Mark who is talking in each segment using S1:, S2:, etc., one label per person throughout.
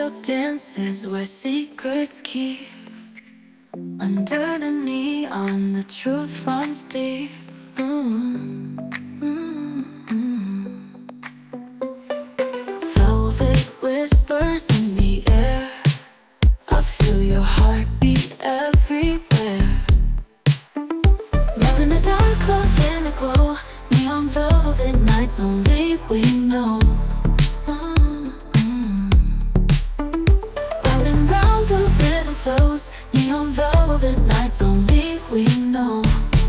S1: shadow dances where secrets keep. Under the neon, the truth runs deep. Mm, mm, mm. Velvet whispers in the air. I feel your heartbeat everywhere. Love in the dark, love in the glow. Neon velvet nights only we know. Running round the rhythm flows. Neon velvet nights only we know.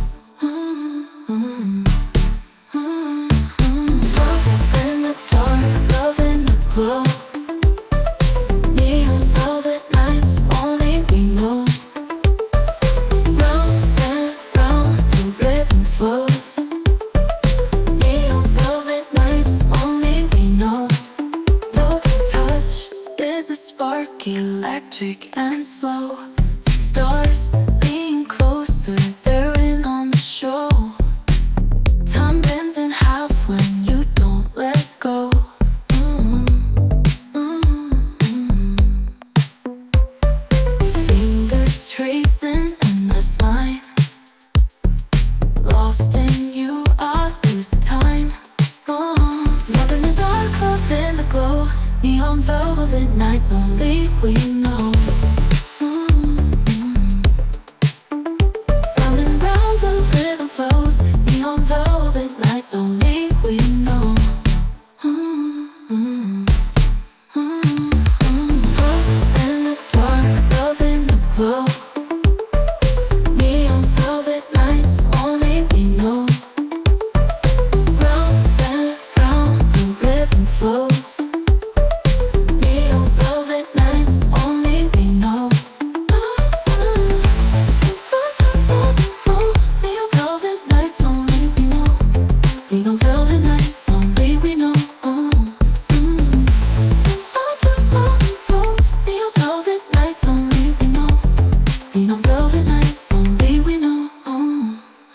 S1: Love in the dark, love in the glow. Neon velvet nights only we know. Round and round the rhythm flows. Neon velvet nights only we know. Your touch is a spark, electric and slow. The stars lean closer, they're in on the show. Time bends in half when you don't let go. Fingers tracing endless line. Lost in you, I lose the time. Love in the dark, love in the glow. Neon velvet nights only we know. Running round the rhythm flows. Neon velvet nights only we know. Love in the dark, love in the glow. Neon velvet nights only we know. Round and round the rhythm flows. Neon velvet nights only we know. Neon velvet nights only we know. Neon velvet nights only we know. Neon velvet nights only we know. Neon velvet nights only we know. Mm, mm.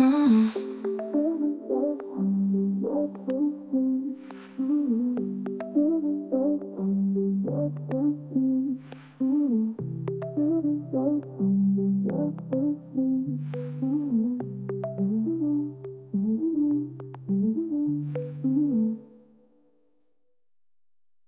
S1: Mm.